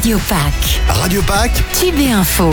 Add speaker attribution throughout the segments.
Speaker 1: Radio Pâques.
Speaker 2: Radio Pâques,
Speaker 1: Tube et Info.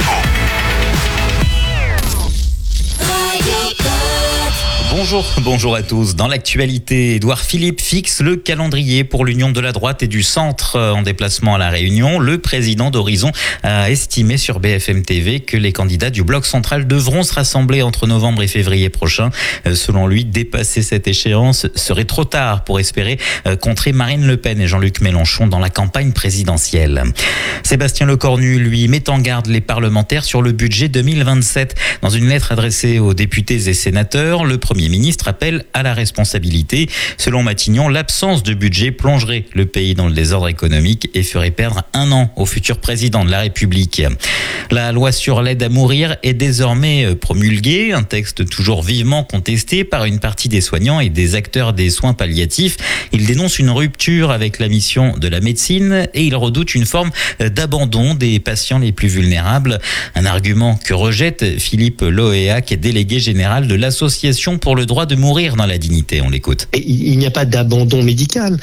Speaker 3: Bonjour à tous. Dans l'actualité, Édouard Philippe fixe le calendrier pour l'union de la droite et du centre en déplacement à La Réunion. Le président d'Horizon a estimé sur BFM TV que les candidats du bloc central devront se rassembler entre novembre et février prochain. Selon lui, dépasser cette échéance serait trop tard pour espérer contrer Marine Le Pen et Jean-Luc Mélenchon dans la campagne présidentielle. Sébastien Lecornu, lui, met en garde les parlementaires sur le budget 2027. Dans une lettre adressée aux députés et sénateurs, le Premier ministre appelle à la responsabilité. Selon Matignon, l'absence de budget plongerait le pays dans le désordre économique et ferait perdre 1 an au futur président de la République. La loi sur l'aide à mourir est désormais promulguée, un texte toujours vivement contesté par une partie des soignants et des acteurs des soins palliatifs. Il dénonce une rupture avec la mission de la médecine et il redoute une forme d'abandon des patients les plus vulnérables. Un argument que rejette Philippe Loéac, délégué général de l'Association pour le droit de mourir dans la dignité. On l'écoute.
Speaker 4: Il n'y a pas d'abandon médical.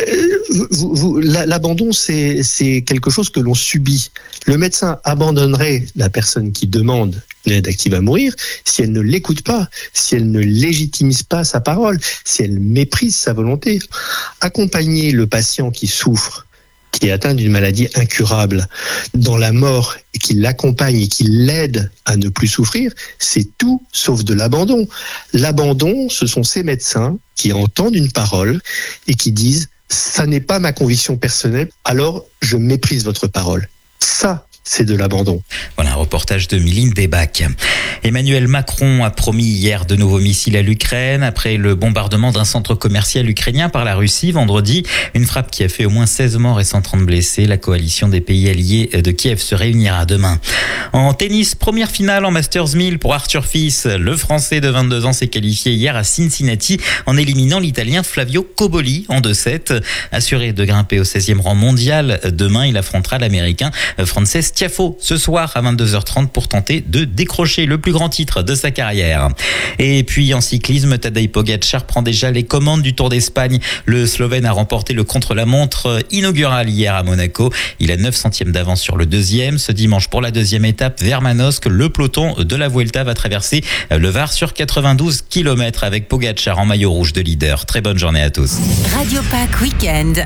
Speaker 4: L'abandon, c'est quelque chose que l'on subit. Le médecin abandonnerait la personne qui demande l'aide active à mourir si elle ne l'écoute pas, si elle ne légitimise pas sa parole, si elle méprise sa volonté. Accompagner le patient qui souffre, qui est atteint d'une maladie incurable, dans la mort, et qui l'accompagne et qui l'aide à ne plus souffrir, c'est tout sauf de l'abandon. L'abandon, ce sont ces médecins qui entendent une parole et qui disent « ça n'est pas ma conviction personnelle, alors je méprise votre parole ». Ça, c'est de l'abandon.
Speaker 3: Voilà un reportage de Miline Desbacs. Emmanuel Macron a promis hier de nouveaux missiles à l'Ukraine après le bombardement d'un centre commercial ukrainien par la Russie vendredi. Une frappe qui a fait au moins 16 morts et 130 blessés. La coalition des pays alliés de Kiev se réunira demain. En tennis, première finale en Masters 1000 pour Arthur Fils. Le Français de 22 ans s'est qualifié hier à Cincinnati en éliminant l'Italien Flavio Cobolli en 2-7. Assuré de grimper au 16e rang mondial, demain il affrontera l'Américain Frances Tiafoe ce soir à 22h30 pour tenter de décrocher le plus grand titre de sa carrière. Et puis en cyclisme, Tadej Pogačar prend déjà les commandes du Tour d'Espagne. Le Slovène a remporté le contre-la-montre inaugural hier à Monaco. Il a 9 centièmes d'avance sur le deuxième. Ce dimanche, pour la deuxième étape vers Manosque, le peloton de la Vuelta va traverser le Var sur 92 km avec Pogačar en maillot rouge de leader. Très bonne journée à tous.
Speaker 1: Radio Pâques Week-end.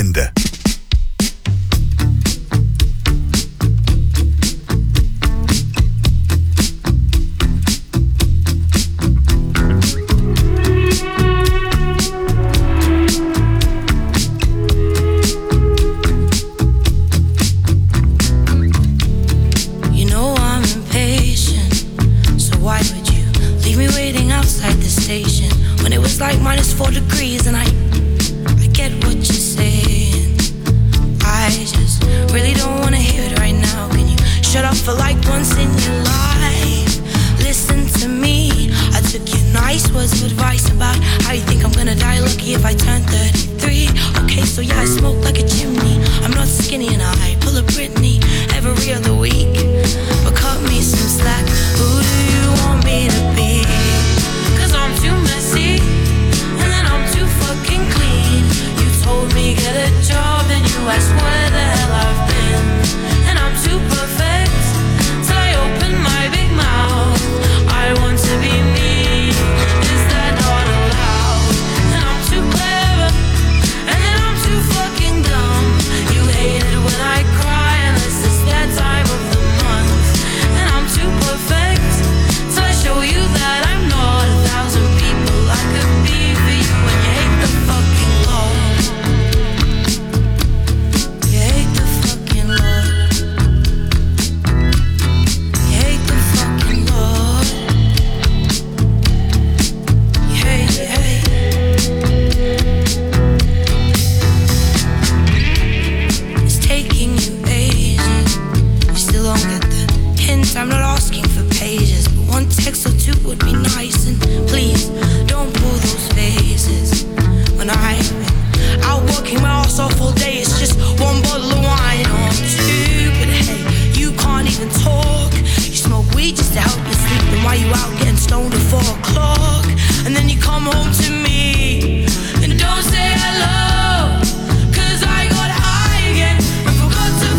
Speaker 5: When it was like -4 degrees and I get what you're saying. I just really don't want to hear it right now. Can you shut up for like once in your life? Listen to me. I took your nice words of advice about how you think I'm gonna die lucky if I turn 33. Okay, so yeah, I smoke like a chimney. I'm not skinny and I pull a Britney every other week. But cut me some slack. Who do you want me to be? I'm too messy, and then I'm too fucking clean. You told me get a job, and you asked where the hell I've been. And I'm too perfect, till I open my big mouth. I want to be me, is that not allowed? And I'm too clever, and then I'm too fucking dumb. You hate it when I cry, unless it's that time of the month. And I'm too perfect, till I show you that I'm not 1,000 people I could be for you. When you hate the fucking Lord, you hate the fucking Lord, you hate the fucking Lord, you hate. It's taking you ages, you still don't get the hint. I'm not asking for pages, but one text or two would be nice. And please, don't pull those faces. When I've been out working my ass off all day, it's just one bottle of wine or two. But hey, you can't even talk. You smoke weed just to help you sleep. Then why you out getting stoned at 4 o'clock? And then you come home to me and don't say hello, 'cause I got high again and forgot to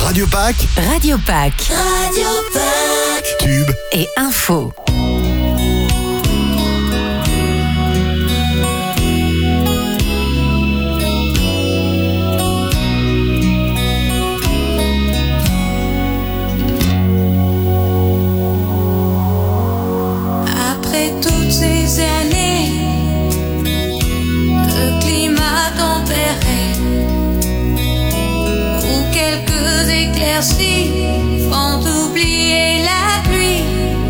Speaker 2: Radio Pâques,
Speaker 1: Radio Pâques,
Speaker 5: Radio Pâques.
Speaker 2: tube.
Speaker 1: et info.
Speaker 5: Après toutes ces années de climat tempéré, où quelques éclaircies font oublier la pluie,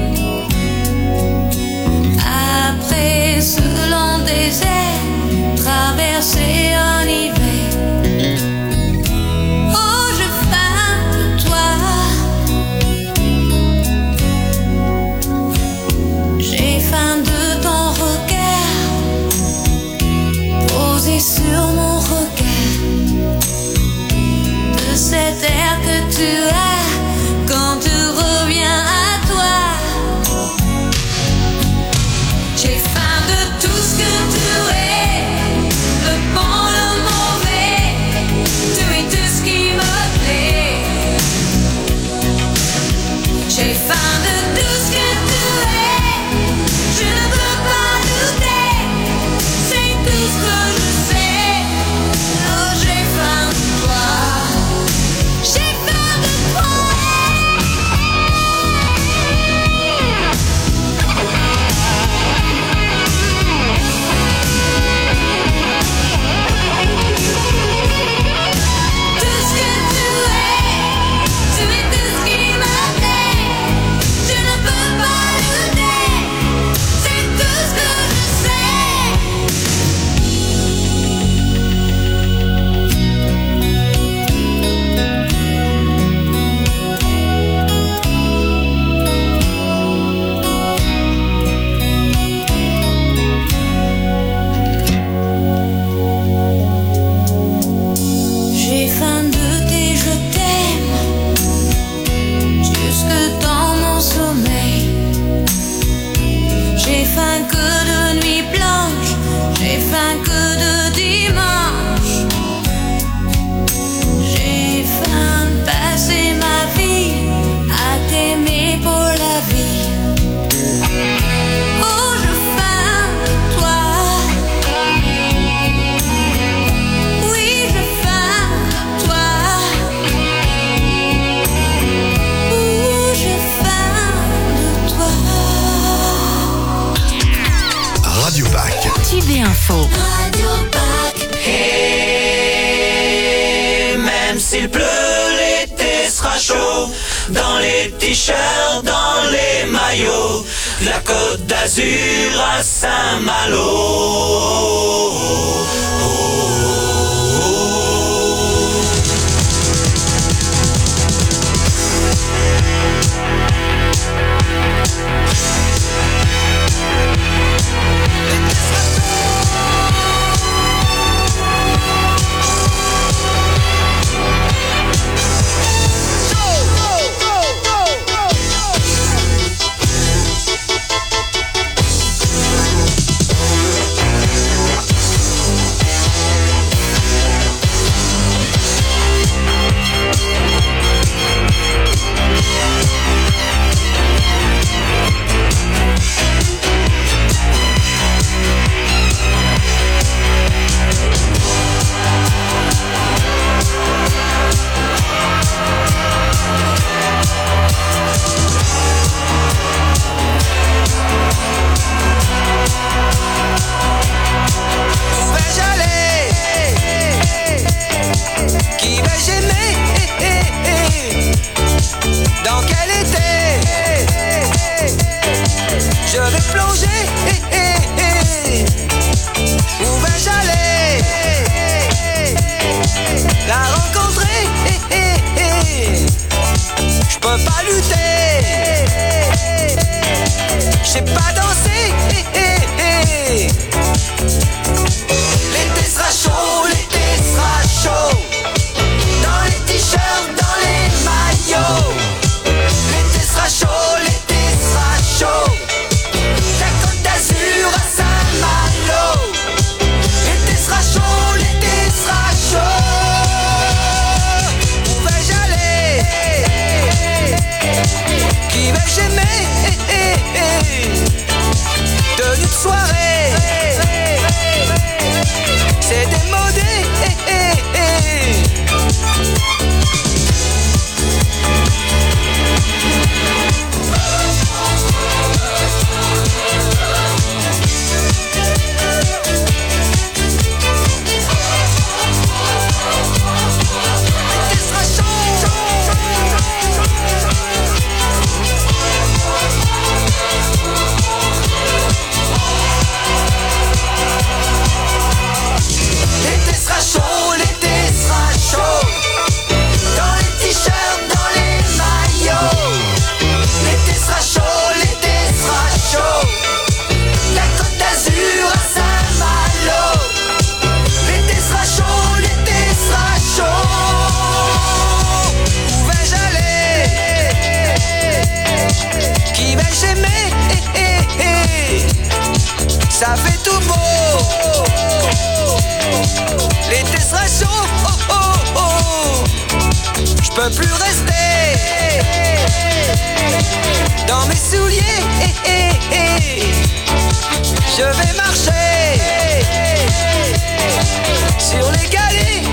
Speaker 5: après ce long désert traversé en hiver, oh je faim de toi. J'ai faim de ton regard posé sur mon regard, de cet air que tu as quand tu reviens à toi. J'ai faim de tout ce que tu es, le bon, le mauvais, tout et tout ce qui me plaît. J'ai faim de tout ce que tu es, je ne peux pas douter, c'est tout ce que je sais. Oh, j'ai faim de toi, j'ai faim de toi. Tout ce que tu es tout ce qui me plaît. Je ne peux pas douter, c'est tout ce que je sais. J'ai faim de tes je t'aime jusque dans mon sommeil. J'ai faim que de nuit blanche, j'ai faim que de dimanche. J'ai faim de passer ma vie à t'aimer pour la vie. Oh, je faim de toi. Oui, je faim de toi. Oh, je faim de toi.
Speaker 2: Radio Pâques,
Speaker 1: Tube et info.
Speaker 5: Radio Pâques.
Speaker 6: Et même s'il pleut, l'été sera chaud. Dans les t-shirts, dans les maillots, de la Côte d'Azur à Saint-Malo. Où vais-je aller? Qui vais-je aimer? Dans quel été? Je vais plonger. Où vais-je aller? La rencontrer. Je peux pas lutter. Je sais pas danser. L'été sera chaud, l'été sera chaud. Dans les t-shirts, dans les maillots. L'été sera chaud, l'été sera chaud. La Côte d'Azur
Speaker 7: peux plus rester dans mes souliers. Je vais marcher sur les galets.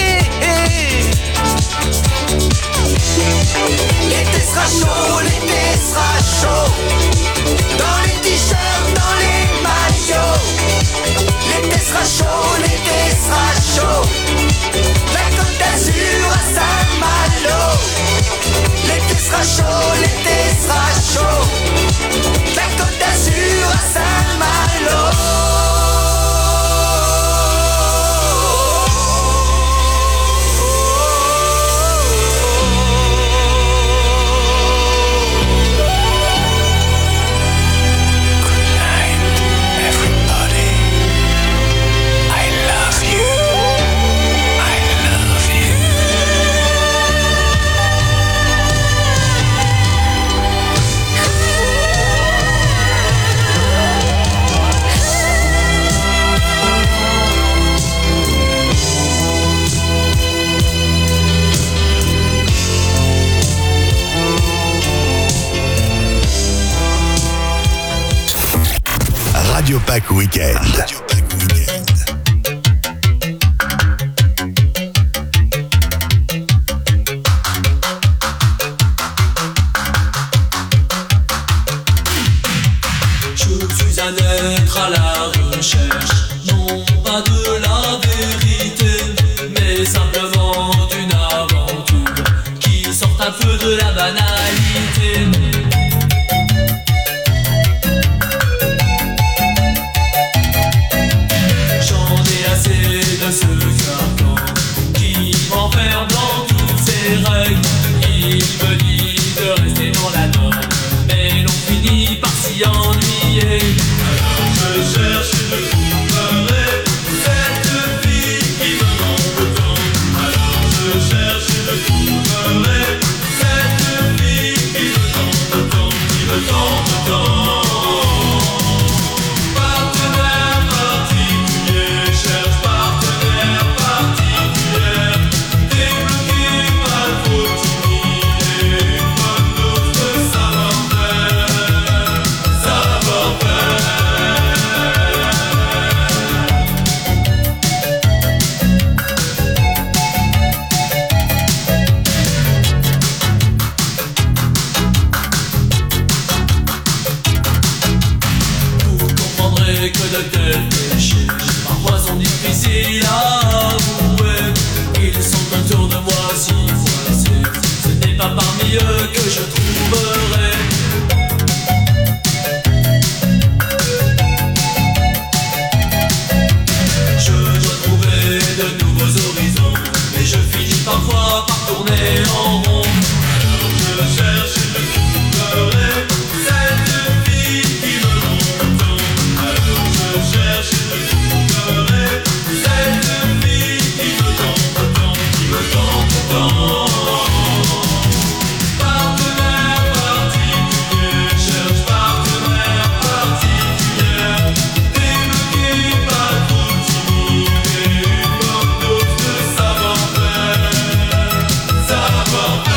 Speaker 7: L'été sera chaud, l'été sera chaud. Dans les t-shirts, dans les maillots. L'été sera chaud, l'été sera chaud. La Côte d'Azur à Saint-Malo. L'été sera chaud, l'été sera chaud. La Côte d'Azur à Saint-Malo.
Speaker 2: Radio Pack Weekend.
Speaker 8: Je suis un être à la recherche, non pas de la vérité, mais simplement d'une aventure qui sorte un peu de la banalité. De ce carcan qui m'enferme dans toutes ses règles. Il me dit de rester dans la norme, mais l'on finit par s'y ennuyer. Alors je cherche et je trouverai cette fille qui me manque tant. Alors je cherche et je trouverai cette fille qui me tente tant, qui me tente tant. Que de tels péchés parfois sont difficiles à avouer. Ils sont autour de moi si voisés. Ce n'est pas parmi eux que je trouverai Je dois trouver de nouveaux horizons, mais je finis parfois par tourner en rond. Alors je cherche et je trouverai cette fille qui me manque tant. Je cherche et je trouverai cette fille qui me tente tant, qui me tente tant. Partenaire particulier, cherche partenaire particulier. Débloqué, pas trop timide, une bonne dose de savoir-faire, savoir-faire.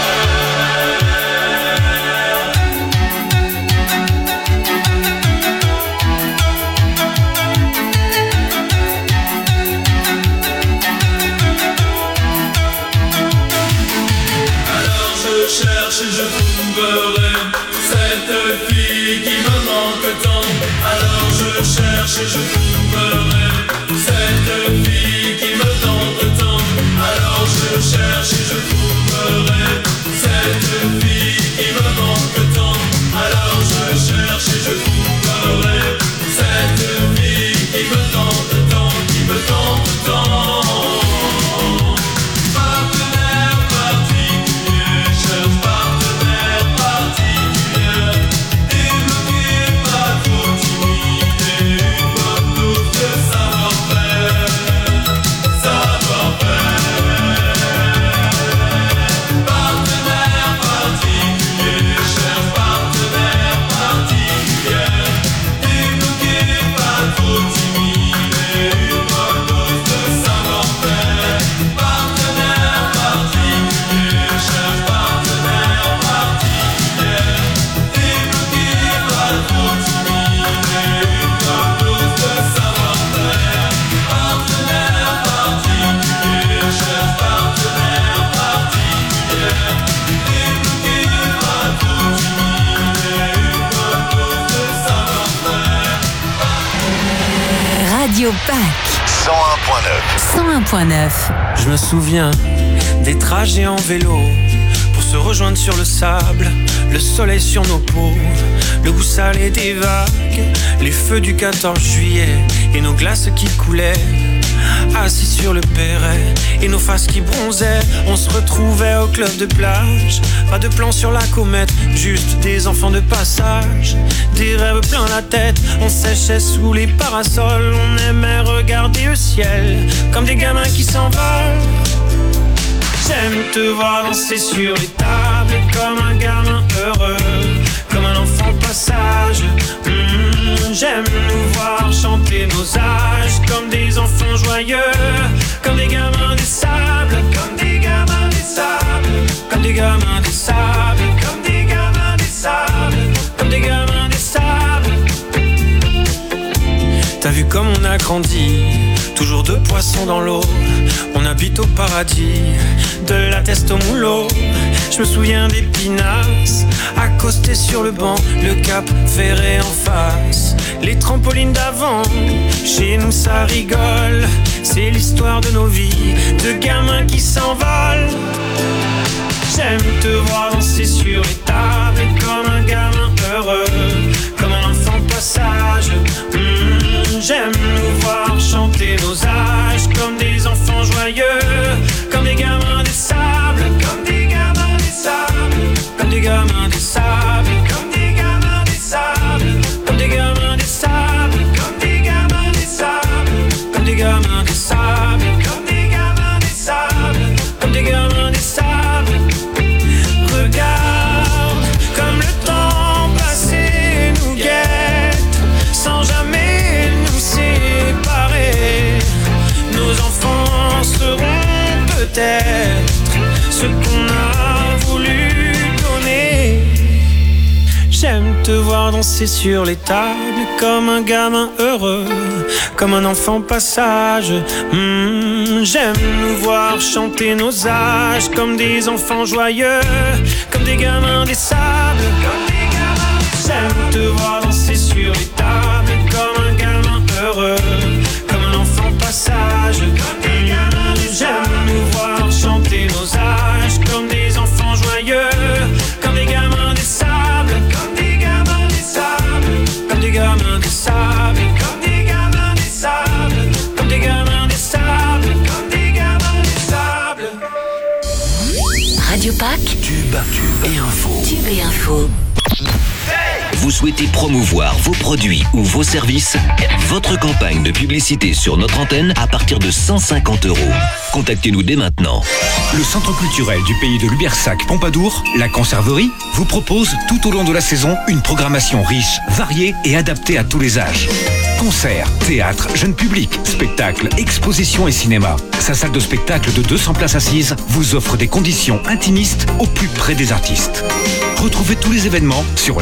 Speaker 8: Je cherche et je trouverai cette fille qui me manque tant. Alors je cherche et je trouverai cette fille qui me tente tant. Alors je cherche et je trouverai cette fille qui me manque tant. Alors je cherche et je trouverai cette fille qui me tente tant, qui me tente tant. Débloqué, pas trop timide, une bonne
Speaker 1: Radio Pâques 101.9.
Speaker 9: Je me souviens des trajets en vélo pour se rejoindre sur le sable, le soleil sur nos peaux, le goût salé des vagues, les feux du 14 juillet et nos glaces qui coulaient. Assis sur le perret et nos faces qui bronzaient, on se retrouvait au club de plage. Pas de plan sur la comète, juste des enfants de passage. Des rêves plein la tête, on séchait sous les parasols. On aimait regarder le ciel comme des gamins qui s'envolent. J'aime te voir danser sur les tables comme un gamin heureux, comme un enfant passage. J'aime nous voir chanter nos âges comme des enfants joyeux, comme des gamins des sables, comme des gamins des sables, comme des gamins des sables, comme des gamins des sables, comme des gamins des sables. T'as vu comme on a grandi, toujours deux poissons dans l'eau. On habite au paradis, de la teste au moulot. Je me souviens des pinasses, accostés sur le banc, le cap ferré en face, les trampolines d'avant. Chez nous ça rigole, c'est l'histoire de nos vies, de gamins qui s'envolent. J'aime te voir danser sur les tables comme un gamin heureux, comme un enfant passage. J'aime nous voir chanter nos âges comme des enfants joyeux, comme des gamins des sables, comme des gamins des sables, comme des gamins des sables, comme des gamins des sables, comme des gamins des sables, comme des gamins des sables, comme des gamins des sables, comme des gamins des sables, comme des gamins des sables. Regarde comme le temps passé nous guette sans jamais nous séparer. Nos enfants seront peut-être ce qu'on a voulu donner. J'aime te voir danser sur les tables comme un gamin heureux, comme un enfant passage. J'aime nous voir chanter nos âges comme des enfants joyeux, comme des gamins des sables, comme des gamins. J'aime te voir danser sur les tables comme un gamin heureux, comme un enfant passage, comme des gamins des sables. J'aime nous voir chanter nos âges comme des enfants joyeux, comme des gamins des sables, comme des gamins des sables, comme des gamins des sables, comme des gamins des sables, comme des gamins des sables, comme des gamins des sables.
Speaker 1: Radio Pâques,
Speaker 2: Tube et info.
Speaker 1: Tube et info.
Speaker 10: Vous souhaitez promouvoir vos produits ou vos services? Votre campagne de publicité sur notre antenne à partir de 150 €. Contactez-nous dès maintenant.
Speaker 11: Le Centre culturel du pays de Lubersac Pompadour, la Conserverie, vous propose tout au long de la saison une programmation riche, variée et adaptée à tous les âges. Concerts, théâtre, jeunes publics, spectacles, expositions et cinéma. Sa salle de spectacle de 200 places assises vous offre des conditions intimistes au plus près des artistes. Retrouvez tous les événements sur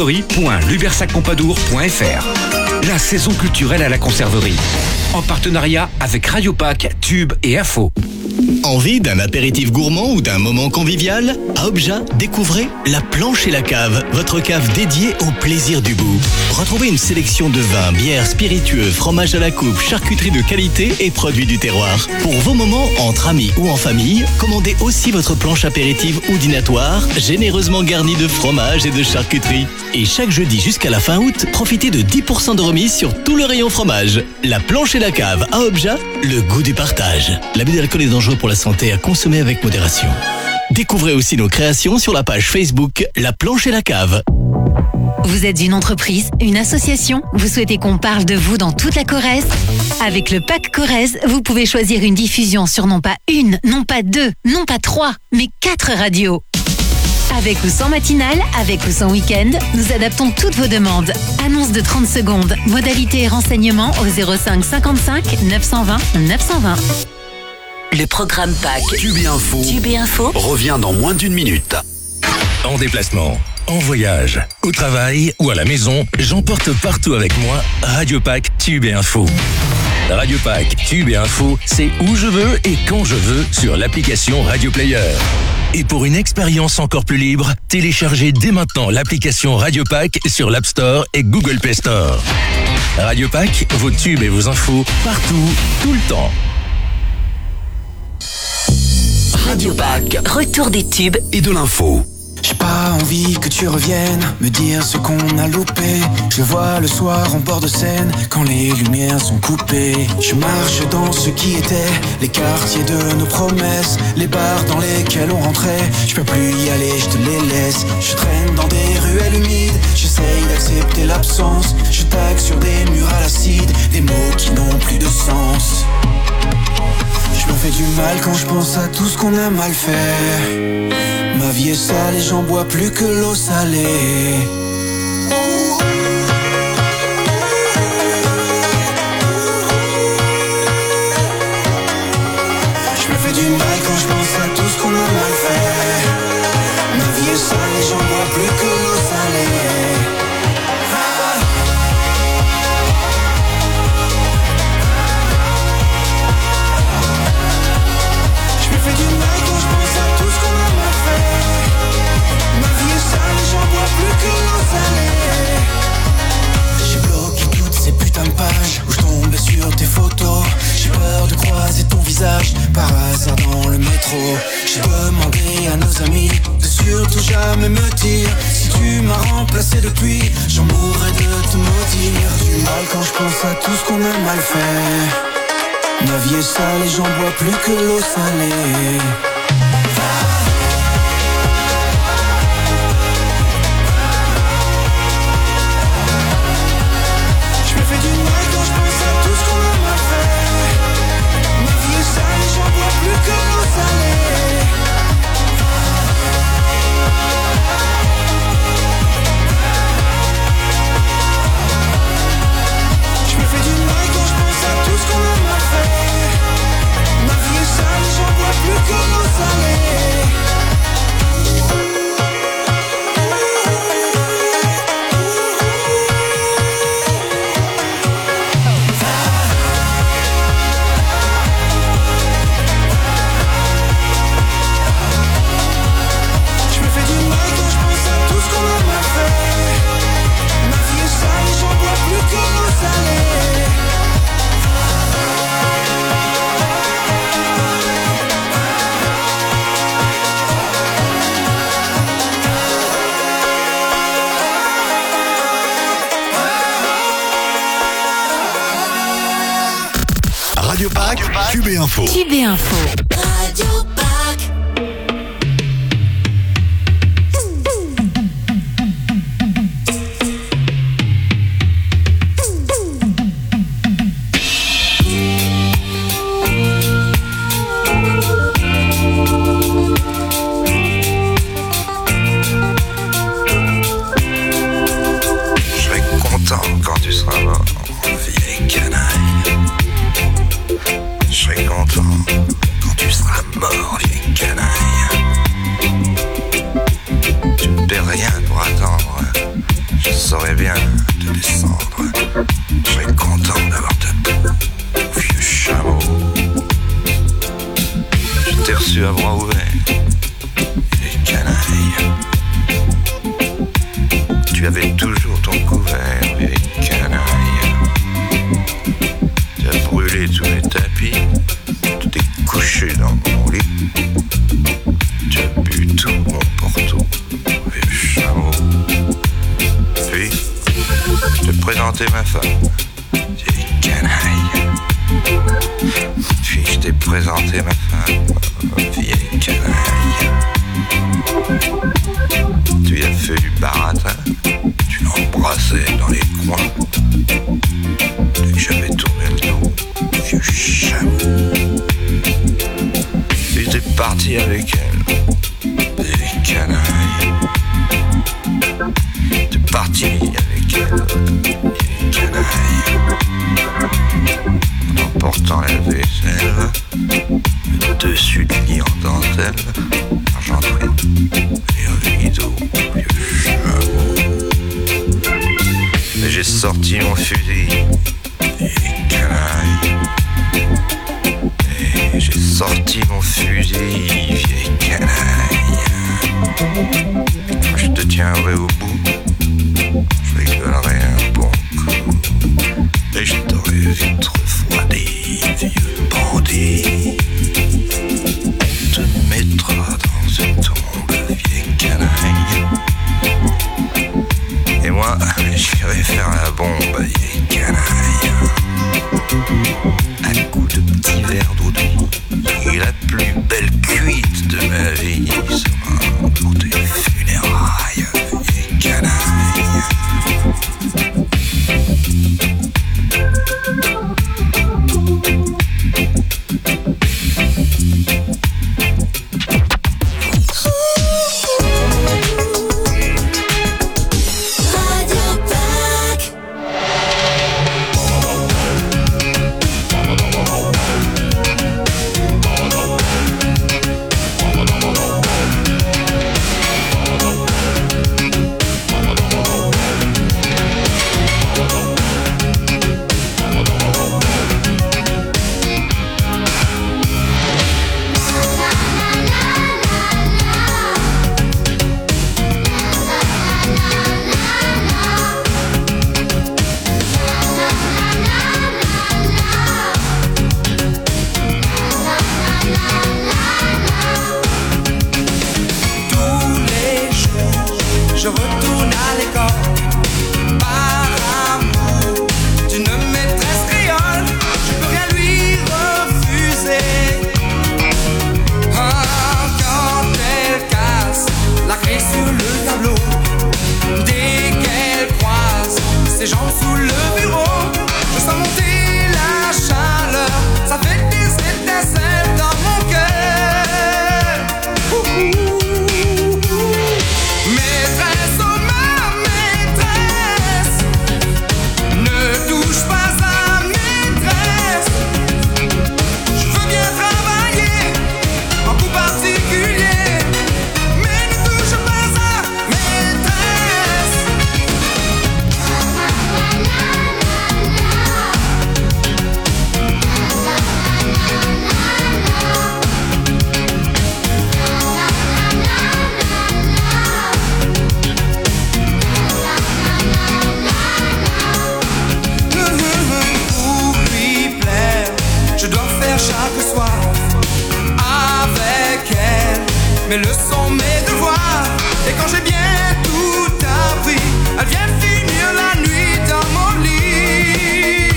Speaker 11: laconserverie.lubersacpompadour.fr. La saison culturelle à la Conserverie. En partenariat avec Radio Pâques, Tube et Info.
Speaker 2: Envie d'un apéritif gourmand ou d'un moment convivial? À Obja, découvrez La Planche et la Cave, votre cave dédiée au plaisir du goût. Retrouvez une sélection de vins, bières, spiritueux, fromages à la coupe, charcuterie de qualité et produits du terroir. Pour vos moments entre amis ou en famille, commandez aussi votre planche apéritive ou dînatoire, généreusement garnie de fromage et de charcuterie. Et chaque jeudi jusqu'à la fin août, profitez de 10% de remise sur tout le rayon fromage. La Planche et la Cave à Obja, le goût du partage. L'abus d'alcool est dangereux pour la santé, à consommer avec modération. Découvrez aussi nos créations sur la page Facebook La Planche et la Cave.
Speaker 1: Vous êtes une entreprise, une association? Vous souhaitez qu'on parle de vous dans toute la Corrèze? Avec le pack Corrèze, vous pouvez choisir une diffusion sur non pas une, non pas deux, non pas trois, mais 4 radios. Avec ou sans matinale, avec ou sans week-end, nous adaptons toutes vos demandes. Annonce de 30 secondes, modalités et renseignements au 05 55 920 920. Le programme Pâques
Speaker 2: Tube et info.
Speaker 1: Tube et info
Speaker 2: Revient dans moins d'une minute.
Speaker 12: En déplacement, en voyage, au travail ou à la maison, j'emporte partout avec moi Radio Pâques Tube et Info. Radio Pâques Tube et Info, c'est où je veux et quand je veux sur l'application Radio Player. Et pour une expérience encore plus libre, téléchargez dès maintenant l'application Radio Pâques sur l'App Store et Google Play Store. Radio Pack, vos tubes et vos infos, partout, tout le temps.
Speaker 10: Radio Pack, retour des tubes et de l'info.
Speaker 9: J'ai pas envie que tu reviennes me dire ce qu'on a loupé. Je vois le soir en bord de Seine quand les lumières sont coupées. Je marche dans ce qui était les quartiers de nos promesses, les bars dans lesquels on rentrait. Je peux plus y aller, je te les laisse. Je traîne dans des ruelles humides, j'essaye d'accepter l'absence. Je tague sur des murs à l'acide, des mots qui n'ont plus de sens. Je me fais du mal quand je pense à tout ce qu'on a mal fait. Ma vie est sale et j'en bois plus que l'eau salée. Je me fais du mal quand je pense à tout ce qu'on a mal fait. Ma vie est sale et j'en bois plus que l'eau salée. Je me fais du mal quand je pense à tout ce qu'on a mal fait. Ma vie est sale et j'en bois plus que l'eau salée. J'ai bloqué toutes ces putains de pages où je tombais sur tes photos. J'ai peur de croiser ton visage par hasard dans le métro. J'ai demandé à nos amis de surtout jamais me dire si tu m'as remplacé depuis, j'en mourrais de te maudire. Du mal quand je pense à tout ce qu'on a mal fait. Ma vie est sale et j'en bois plus que l'eau salée. Je me fais du mal quand je pense à tout ce qu'on a mal fait. Ma vie est sale et j'en bois plus que l'eau salée. Je me fais du mal quand je pense à tout ce qu'on a mal fait. Ma vie est sale et j'en bois plus que l'eau salée. Je me fais du mal quand je pense à tout ce qu'on a mal fait. Ma vie est sale et j'en bois plus que l'eau salée.
Speaker 2: Radio Pack, Tube et Info.
Speaker 1: Tube et Info.
Speaker 5: Radio Pack.
Speaker 13: Je serai content quand tu seras mort, vieille canaille. Je serai content quand tu seras mort, vieille canaille. Tu ne paies rien pour attendre, je saurais bien te descendre. Je serai content d'avoir ta peau, vieux chameau. Je t'ai reçu à bras ouverts, vieille canaille. Tu avais toujours ton couvert, vieille canaille. Tu as brûlé tous mes tapis, tu t'es couché dans mon lit. Tu as bu tout mon porto, vieux chameau. Puis, je te présentais ma femme, vieille canaille. Puis je t'ai présenté ma femme, vieille canaille. Tu y as fait du baratin, tu l'embrassais dans les coins. Dès que j'avais tourné le dos, vieux chameau. Puis t'es parti avec elle, vieille canaille. T'es parti avec elle, vieille canaille. En emportant la vaisselle, le dessus du lit en dentelle, argenterie et un rideau, vieux chameau. Mais j'ai sorti mon fusil, vieille canaille. Et j'ai sorti mon fusil, vieille canaille. Quand je te tiendrai au bout, je rigolerai un bon coup. J'irai faire la bombe, vieille canaille. Un coup de petit verre d'eau douce et la plus belle cuite de ma vie sera pour tes funérailles, vieille canaille.
Speaker 14: mes leçons, mes devoirs. Et quand j'ai bien tout appris, elle vient finir la nuit dans mon lit.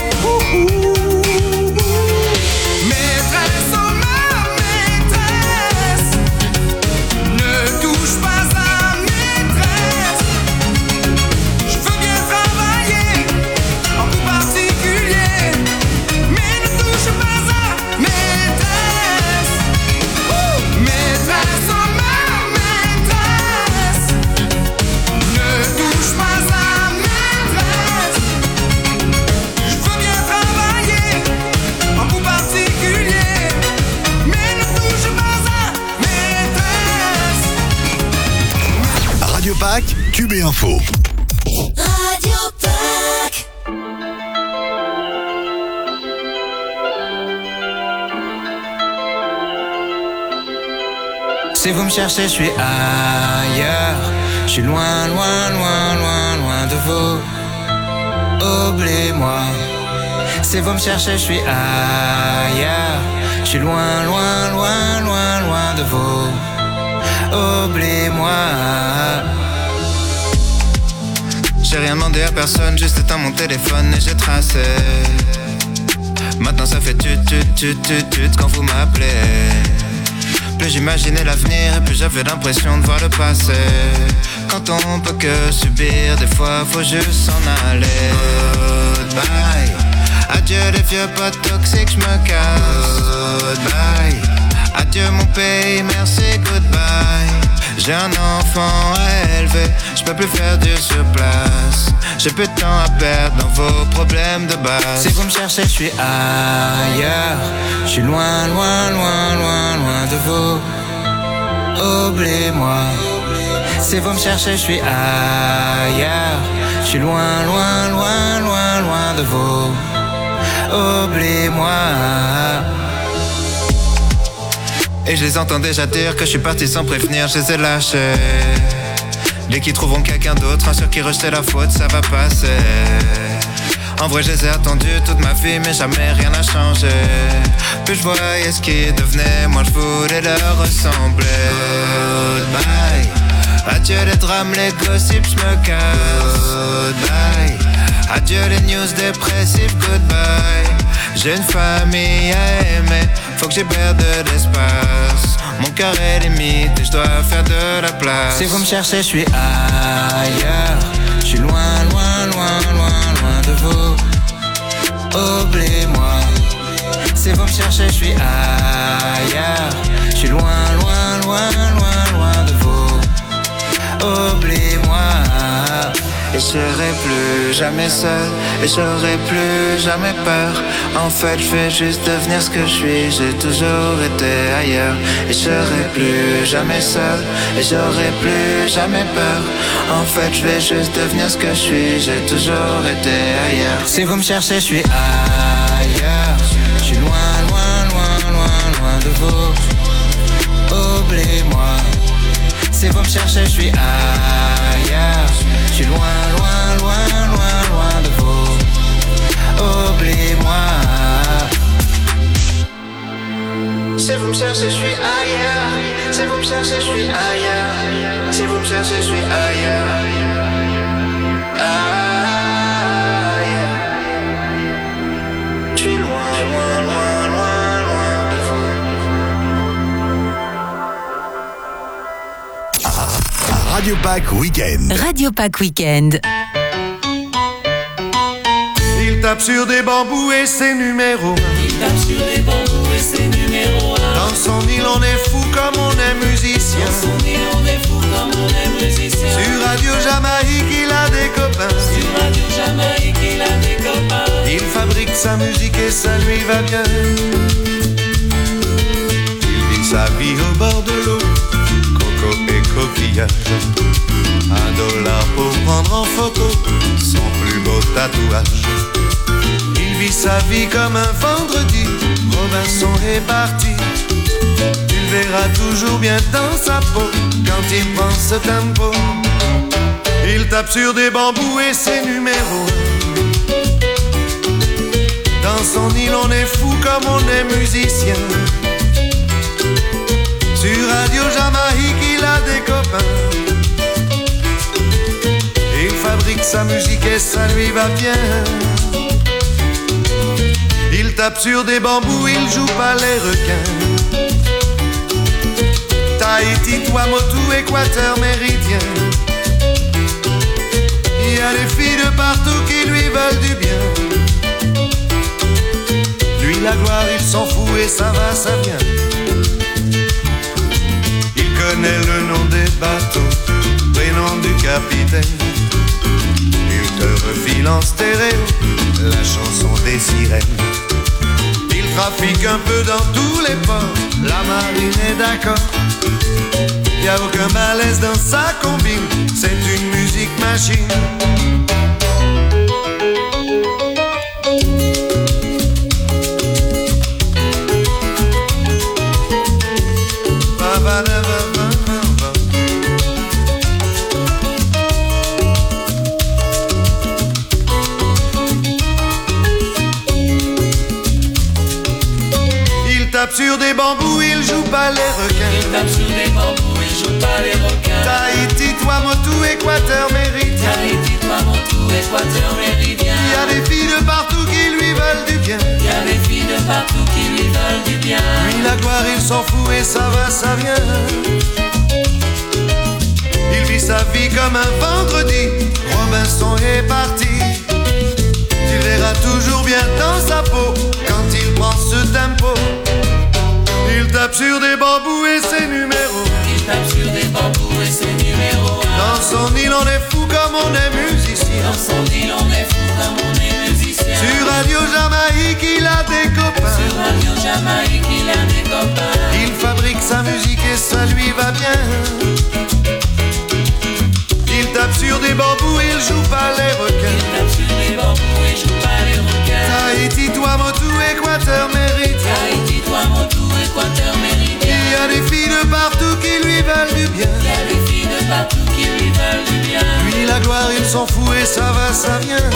Speaker 14: Maîtresse, oh ma maîtresse, ne touche pas à maîtresse. Je veux bien travailler en coup particulier, mais ne touche pas à maîtresse. Maîtresse, oh ma maîtresse, ne touche pas à maîtresse. Je veux bien travailler en coup particulier, mais ne touche pas à maîtresse.
Speaker 15: Radio Pack, Tube et Info.
Speaker 7: Radio Pack.
Speaker 14: Si vous me cherchez, je suis ailleurs. Je suis loin, loin, loin, loin, loin de vous. Oubliez-moi. Si vous me cherchez, je suis ailleurs. Je suis loin, loin, loin, loin, loin de vous. Oubliez-moi. J'ai rien demandé à personne, juste éteint mon téléphone et j'ai tracé. Maintenant ça fait tut quand vous m'appelez. Plus j'imaginais l'avenir et plus j'avais l'impression de voir le passé. Quand on peut que subir, des fois faut juste s'en aller. Goodbye. Adieu les vieux potes toxiques, j'me casse. Goodbye. Adieu mon pays, merci, goodbye. J'ai un enfant à élever, j'peux plus faire dur sur place. J'ai peu de temps à perdre dans vos problèmes de base. Si vous me cherchez, je suis ailleurs. Je suis loin, loin, loin, loin, loin de vous. Oubliez-moi. Si vous me cherchez, je suis ailleurs. Je suis loin, loin, loin, loin, loin de vous. Oubliez-moi. Et je les entends déjà dire que je suis parti sans prévenir, je les ai lâchés. Les qui trouveront quelqu'un d'autre, un sur qui rejeter la faute, ça va passer. En vrai je les ai attendus toute ma vie, mais jamais rien n'a changé. Plus je voyais ce qui devenait, moi je voulais leur ressembler. Goodbye. Adieu les drames, les gossips, j'me casse. Goodbye. Adieu les news dépressives, goodbye. J'ai une famille à aimer, faut que j'y perde de l'espace. Mon cœur est limite et je dois faire de la place. Si vous me cherchez, je suis ailleurs. Je suis loin, loin, loin, loin, loin de vous. Oubliez-moi. Si vous me cherchez, je suis ailleurs. Je suis loin, loin, loin, loin, loin de vous. Oubliez-moi. Et je serai plus jamais seul, et j'aurai plus jamais peur. En fait, je vais juste devenir ce que je suis. J'ai toujours été ailleurs. Et je serai plus jamais seul, et j'aurai plus jamais peur. En fait, je vais juste devenir ce que je suis. J'ai toujours été ailleurs. Si vous me cherchez, je suis ailleurs. Je suis loin, loin, loin, loin, loin de vous. Oubliez-moi. Si vous me cherchez, je suis ailleurs. Je suis loin, loin, loin, loin, loin de vous. Oubliez-moi. Si vous me cherchez, je suis ailleurs. Si vous me cherchez, je suis ailleurs. Si vous me cherchez, je suis ailleurs. Je suis loin, loin, loin, loin, loin de vous.
Speaker 15: Radio Pack Weekend.
Speaker 1: Radio Pack Weekend.
Speaker 16: Il tape sur des bambous et ses numéros.
Speaker 8: Il tape sur des bambous et ses numéros.
Speaker 16: Dans son île on est fou comme on est musicien.
Speaker 8: Dans son île on est fou comme on est musicien.
Speaker 16: Sur Radio Jamaïque il a des copains.
Speaker 8: Sur Radio Jamaïque il a des copains.
Speaker 16: Il fabrique sa musique et ça lui va bien. Il vit sa vie au bord de l'eau, coco et coquillage. $1 pour prendre en photo son plus beau tatouage. Il vit sa vie comme un vendredi. Robinson est parti. Tu le verras toujours bien dans sa peau quand il prend ce tempo. Il tape sur des bambous et ses numéros. Dans son île on est fou comme on est musicien. Sur Radio Jamaïque il a des copains. Il fabrique sa musique et ça lui va bien. Il tape sur des bambous, il joue pas les requins. Tahiti, Tuamotu, Équateur, Méridien. Il y a des filles de partout qui lui veulent du bien. Lui la gloire il s'en fout et ça va, ça vient. Il connaît le nom des bateaux, prénom du capitaine. Il te refile en stéréo la chanson des sirènes. Il trafique un peu dans tous les ports, la marine est d'accord. Y a aucun malaise dans sa combine, c'est une musique machine. Il tape sur des bambous, il joue pas les requins.
Speaker 8: Il tape sur des bambous, il joue pas les requins.
Speaker 16: Tahiti, Tuamotu, Équateur, Méridien.
Speaker 8: Tahiti, Tuamotu, Équateur, Méridien.
Speaker 16: Il y a des filles de partout qui lui veulent du bien.
Speaker 8: Il y a des filles de partout qui lui veulent du bien.
Speaker 16: Lui la gloire il s'en fout et ça va, ça vient. Il vit sa vie comme un vendredi. Robinson est parti. Tu verras toujours bien dans sa peau quand il prend ce tempo. Il tape sur des bambous et ses numéros.
Speaker 8: Il tape sur des bambous et ses numéros.
Speaker 16: Dans son île on est fou comme on est musicien.
Speaker 8: Dans son île on est fou comme on est musicien.
Speaker 16: Sur Radio Jamaïque il a des copains.
Speaker 8: Sur Radio Jamaïque il a des copains.
Speaker 16: Il fabrique sa musique et ça lui va bien. Il tape sur des bambous, il joue pas les requins.
Speaker 8: Il tape sur des bambous et joue pas les requins.
Speaker 16: Tahiti, Tuamotu, Équateur, Méridien.
Speaker 8: Tahiti, Tuamotu, Équateur, Méridien.
Speaker 16: Il y a des filles de partout qui lui veulent du bien.
Speaker 8: Il y a des filles de partout qui lui veulent du bien.
Speaker 16: Lui la gloire il s'en fout et ça va, ça vient.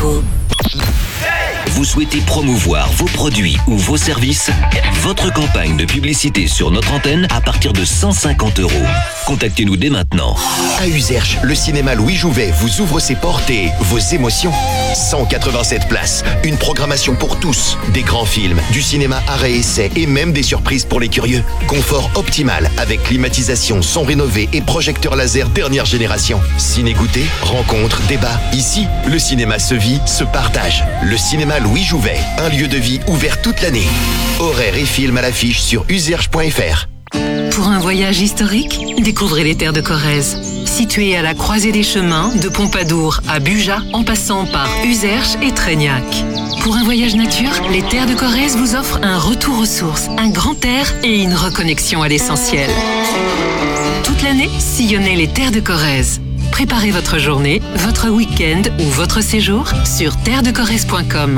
Speaker 15: Info.
Speaker 10: Vous souhaitez promouvoir vos produits ou vos services? Votre campagne de publicité sur notre antenne à partir de 150 €. Contactez-nous dès maintenant.
Speaker 17: À Uzerche, le cinéma Louis Jouvet vous ouvre ses portes et vos émotions. 187 places, une programmation pour tous, des grands films, du cinéma arrêt essai et même des surprises pour les curieux. Confort optimal avec climatisation, son rénové et projecteur laser dernière génération. Ciné-goûter, rencontres, débats. Ici, le cinéma se vit, se partage. Le cinéma Louis Jouvet, un lieu de vie ouvert toute l'année. Horaires et films à l'affiche sur userche.fr.
Speaker 18: Pour un voyage historique, découvrez les terres de Corrèze. Situées à la croisée des chemins, de Pompadour à Buja, en passant par Uzerche et Trégnac. Pour un voyage nature, les terres de Corrèze vous offrent un retour aux sources, un grand air et une reconnexion à l'essentiel. Toute l'année, sillonnez les terres de Corrèze. Préparez votre journée, votre week-end ou votre séjour sur terresdecorrèze.com.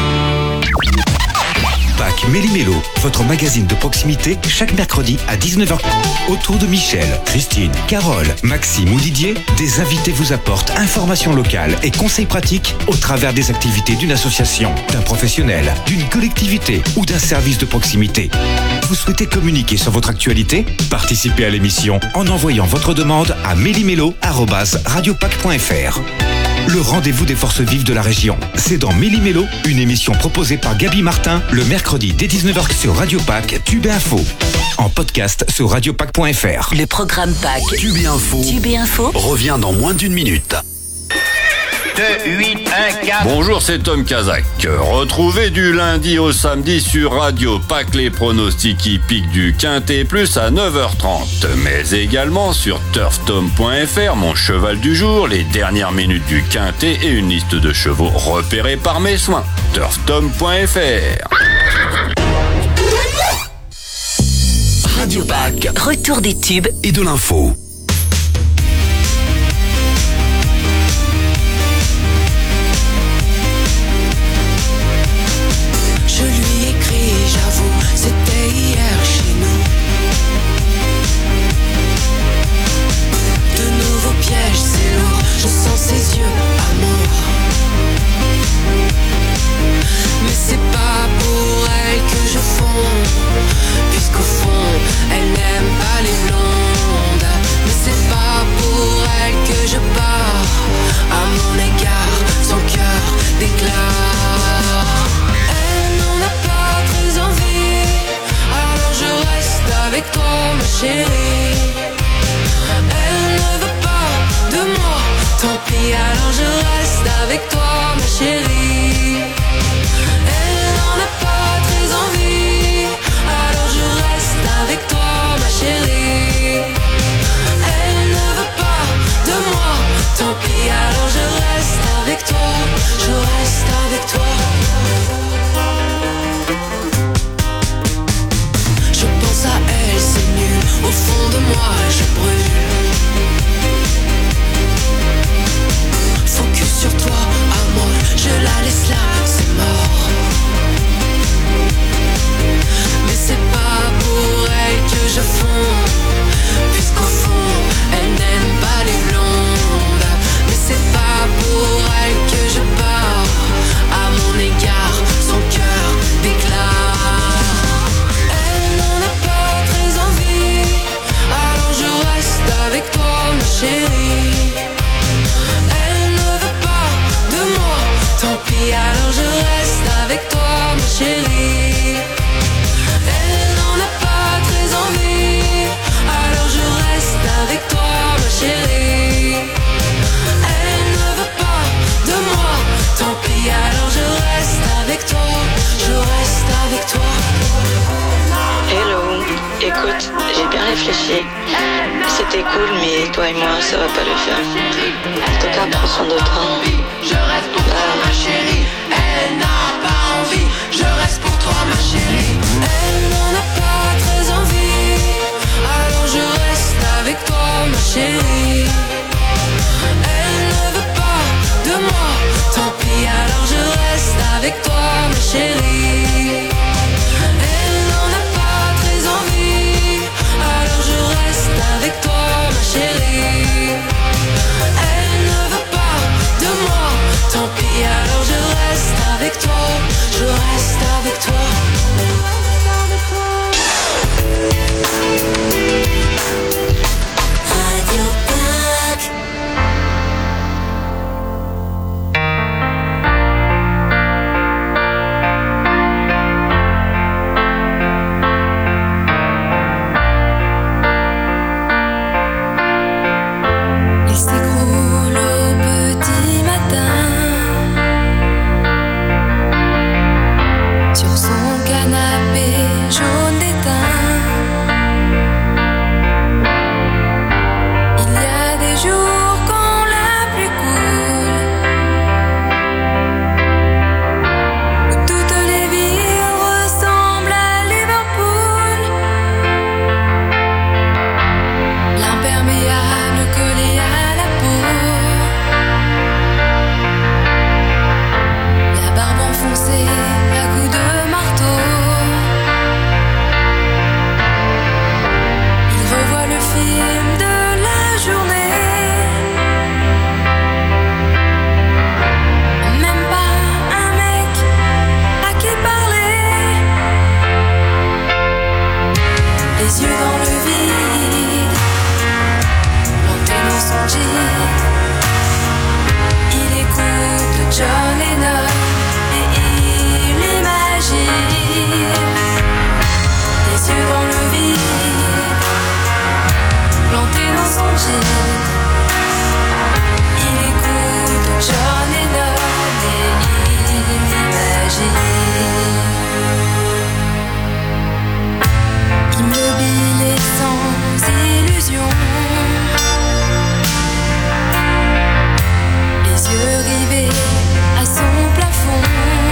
Speaker 11: Pâques Méli-Mélo, votre magazine de proximité, chaque mercredi à 19h. Autour de Michel, Christine, Carole, Maxime ou Didier, des invités vous apportent informations locales et conseils pratiques au travers des activités d'une association, d'un professionnel, d'une collectivité ou d'un service de proximité. Vous souhaitez communiquer sur votre actualité? Participez à l'émission en envoyant votre demande à méli-mélo@radiopac.fr. Le rendez-vous des forces vives de la région. C'est dans Méli-Mélo, une émission proposée par Gaby Martin, le mercredi dès 19h sur Radio Pac, Tube et Info. En podcast sur radiopac.fr.
Speaker 15: Le programme Pac.
Speaker 19: Tube et Info.
Speaker 15: Tube et Info.
Speaker 19: Revient dans moins d'une minute.
Speaker 20: 2, 8, 1, 4. Bonjour, c'est Tom Kazak. Retrouvez du lundi au samedi sur Radio Pac les pronostics hippiques du Quintet Plus à 9h30. Mais également sur turftom.fr, mon cheval du jour, les dernières minutes du Quintet et une liste de chevaux repérés par mes soins. turftom.fr.
Speaker 19: Radio Pac.
Speaker 15: Retour des tubes
Speaker 19: et de l'info.
Speaker 5: Je lui écris, j'avoue, c'était hier chez nous. De nouveaux pièges, c'est lourd, je sens ses yeux, amour. Mais c'est pas pour elle que je fonds, puisqu'au fond, elle n'aime pas les blondes. Mais c'est pas pour elle que je pars, à mon égard, son cœur déclare. Très envie, alors je reste avec toi ma chérie. Elle ne veut pas de moi, tant pis, alors je reste avec toi ma chérie. Elle n'en a pas très envie, alors je reste avec toi ma chérie. Elle ne veut pas de moi, tant pis, alors je reste avec toi, je reste avec toi. Je pense à elle, c'est nul, au fond de moi je brûle. Focus sur toi, amour, je la laisse là, c'est mort. Mais c'est pas pour elle que je fonds, puisqu'au fond, elle n'aime pas les blondes. Mais c'est pas pour elle que je pars, à mon égard, son cœur déclare. Avec toi ma chérie. Elle ne veut pas de moi, tant pis, alors je reste avec toi ma chérie. Elle n'en a pas très envie, alors je reste avec toi ma chérie. Elle ne veut pas de moi, tant pis, alors je reste avec toi, je reste avec toi.
Speaker 21: Hello, écoute, j'ai bien réfléchi. C'était cool, mais toi et moi, ça va pas le faire. En tout cas, prends soin de toi.
Speaker 5: Je reste pour toi ma chérie. Elle n'a pas envie, je reste pour toi ma chérie. Elle n'en a pas très envie, alors je reste avec toi ma chérie. Elle ne veut pas de moi, tant pis, alors je reste avec toi ma chérie. Elle n'en a pas très envie, alors je reste avec toi ma chérie. Elle ne veut pas de moi, tant pis, alors sur son canapé jaune d'étain. Il y a des jours quand la pluie coule, où toutes les villes ressemblent à Liverpool. L'imperméable collé à la peau, la barbe enfoncée à coups de marteau. Il revoit le film de la journée, même pas un mec à qui parler. Les yeux dans le vide, planté dans son jean, il écoute John Lennon et il imagine. Les yeux dans le vide, planté dans son jean, il écoute John Lennon et il imagine. Immobile et sans illusion, les yeux rivés à son plafond.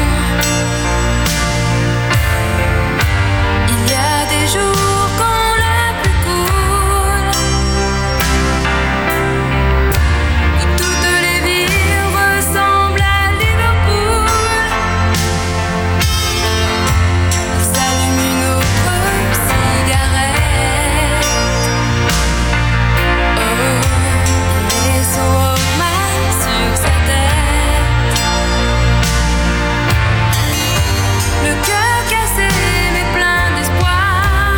Speaker 5: Il y a des jours quand la pluie coule, où toutes les villes ressemblent à Liverpool. Il s'allume une autre cigarette. Oh, il met son Walkman sur sa tête. Le cœur cassé mais plein d'espoir.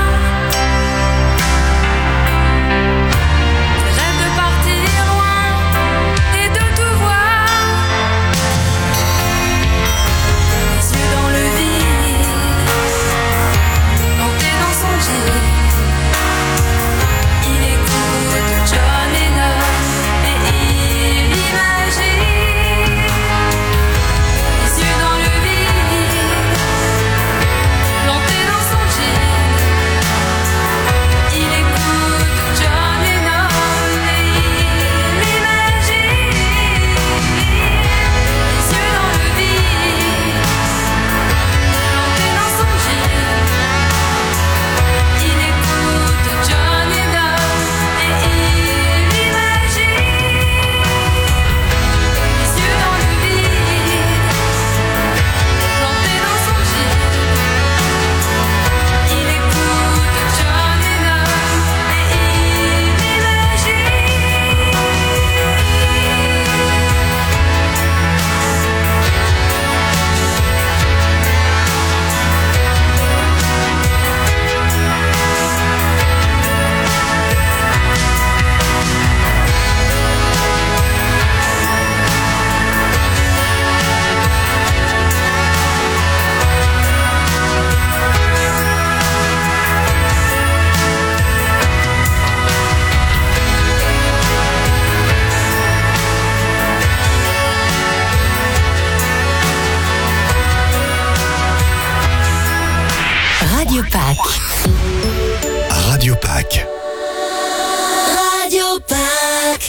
Speaker 5: Il rêve de partir loin et de tout voir. Les yeux dans le vide, planté dans son jean, il écoute John Lennon et il imagine. Les yeux dans le vide, planté dans son jean, il écoute John Lennon et il imagine. Les yeux dans le vide, planté dans son jean, il écoute John Lennon et il imagine. Les yeux dans le vide, planté dans son jean, il écoute John Lennon et il
Speaker 1: Radio Pâques.
Speaker 19: Radio Pâques.
Speaker 1: Radio Pâques.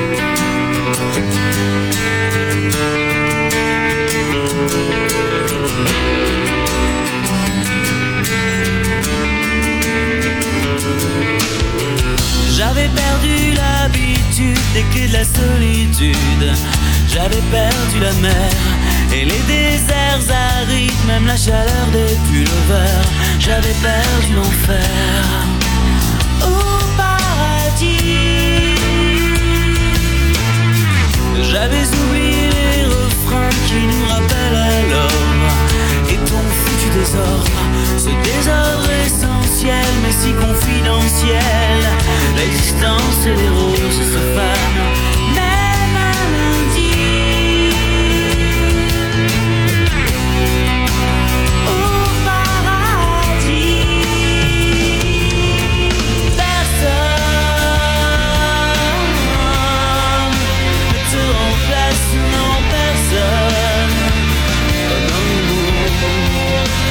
Speaker 15: J'avais perdu l'habitude des quais de la solitude. J'avais perdu la mer et les déserts arides, même la chaleur des pullovers. J'avais perdu l'enfer au paradis. J'avais oublié les refrains qui nous rappellent alors et ton foutu désordre, ce désordre essentiel mais si confidentiel. L'existence et les roses se fanent même un lundi. Au paradis, personne ne te remplace, non personne. Oh non,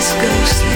Speaker 5: Let's go sleep.